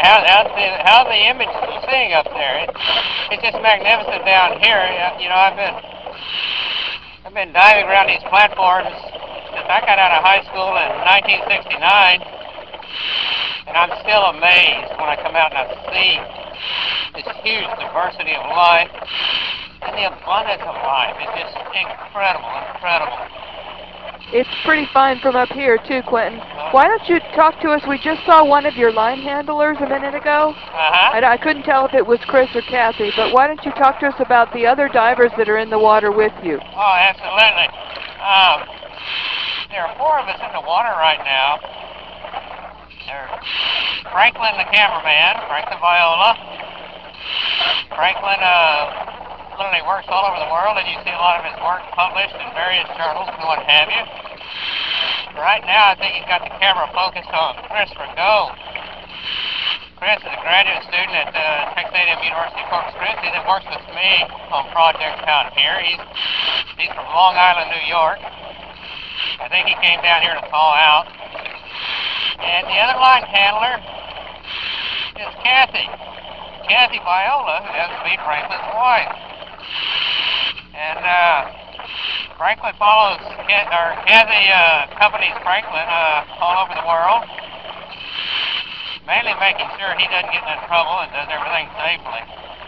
How's the image you seeing up there? It's just magnificent down here. You know, I've been diving around these platforms since I got out of high school in 1969, and I'm still amazed when I come out and I see this huge diversity of life and the abundance of life. It's just incredible, incredible. It's pretty fine from up here too, Quentin. Why don't you talk to us? We just saw one of your line handlers a minute ago. I couldn't tell if it was Chris or Kathy, but why don't you talk to us about the other divers that are in the water with you? Oh, absolutely. There are 4 of us in the water right now. There's Franklin, the cameraman, Franklin Viola. Franklin literally works all over the world, and you see a lot of his work published in various journals and what have you. Right now, I think he's got the camera focused on Christopher Gold. Chris is a graduate student at Texas A&M University Corpus Christi that works with me on projects out here. He's from Long Island, New York. I think he came down here to thaw out. And the other line handler is Kathy Viola, who happens to be Franklin's wife. And Franklin follows, Kathy accompanies Franklin all over the world, mainly making sure he doesn't get into trouble and does everything safely.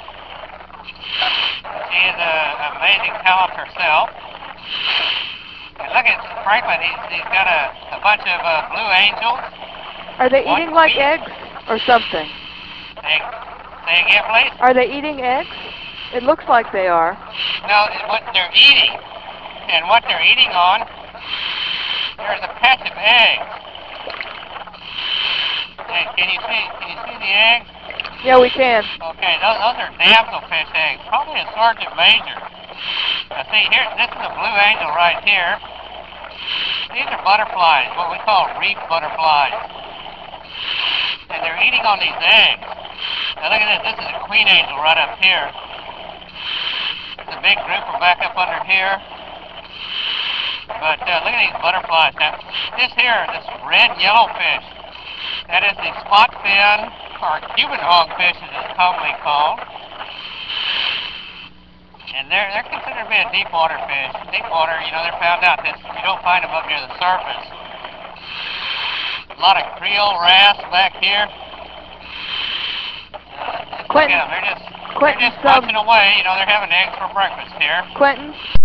She is an amazing talent herself. And look at Franklin, he's got a bunch of blue angels. Are they eating like eggs or something? Say again, please? Are they eating eggs? It looks like they are. No, what they're eating, and what they're eating on, there's a patch of eggs. And can you see the eggs? Yeah, we can. Okay, those are damselfish eggs, probably a sergeant major. Now see here, this is a blue angel right here. These are butterflies, what we call reef butterflies. And they're eating on these eggs. Now look at this, this is a queen angel right up here. There's a big grouper back up under here. But look at these butterflies. Now, this red yellowfish, that is the spot fin, or Cuban hogfish as it's commonly called. And they're considered to be a deep water fish. Deep water, you know, they're found out that you don't find them up near the surface. A lot of Creole wrasse back here. Look at them, they're just munching away. You know, they're having eggs for breakfast here. Quentin?